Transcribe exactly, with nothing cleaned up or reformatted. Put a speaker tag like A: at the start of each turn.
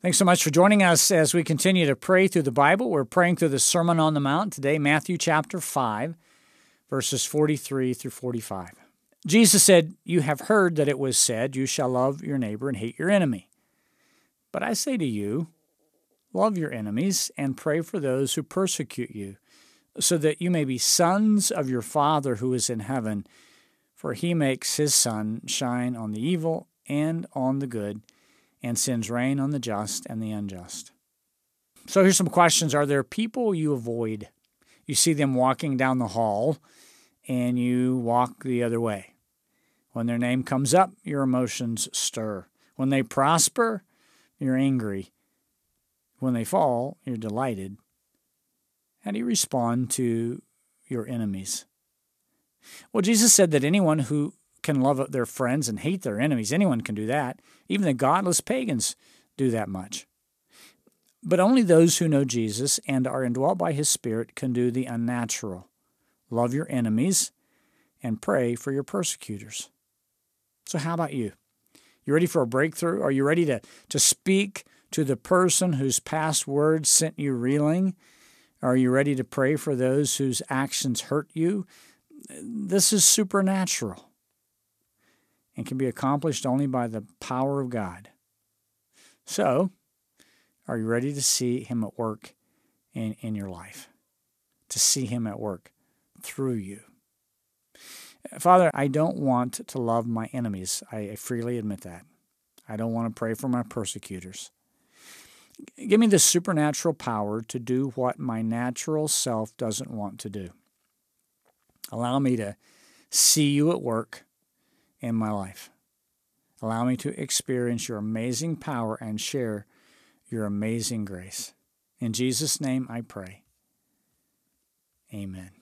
A: Thanks so much for joining us as we continue to pray through the Bible. We're praying through the Sermon on the Mount today, Matthew chapter five, verses forty-three through forty-five. Jesus said, "You have heard that it was said, 'You shall love your neighbor and hate your enemy.' But I say to you, love your enemies and pray for those who persecute you, so that you may be sons of your Father who is in heaven. For he makes his sun shine on the evil and on the good, and sends rain on the just and the unjust." So here's some questions. Are there people you avoid? You see them walking down the hall, and you walk the other way. When their name comes up, your emotions stir. When they prosper, you're angry. When they fall, you're delighted. How do you respond to your enemies? Well, Jesus said that anyone who can love their friends and hate their enemies, anyone can do that. Even the godless pagans do that much. But only those who know Jesus and are indwelt by his Spirit can do the unnatural. Love your enemies and pray for your persecutors. So how about you? You ready for a breakthrough? Are you ready to, to speak to the person whose past words sent you reeling? Are you ready to pray for those whose actions hurt you? This is supernatural and can be accomplished only by the power of God. So, are you ready to see him at work in, in your life? To see him at work through you? Father, I don't want to love my enemies. I freely admit that. I don't want to pray for my persecutors. Give me the supernatural power to do what my natural self doesn't want to do. Allow me to see you at work in my life. Allow me to experience your amazing power and share your amazing grace. In Jesus' name I pray. Amen.